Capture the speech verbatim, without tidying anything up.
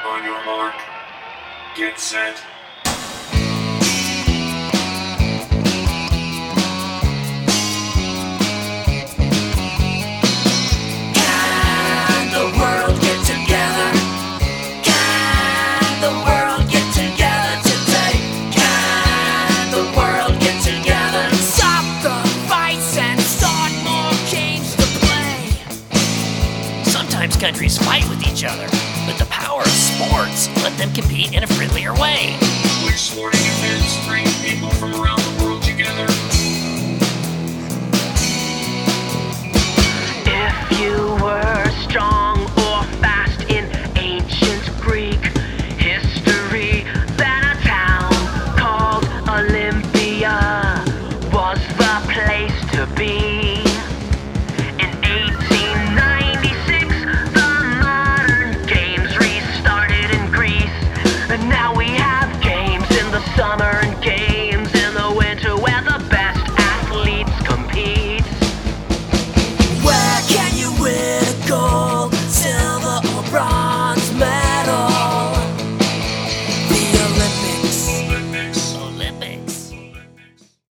On your mark, get set. Can the world get together? Can the world get together today? Can the world get together? Stop the fights and start more games to play. Sometimes countries fight with each other, but the power of sports let them compete in a friendlier way. Which sporting events bring people from around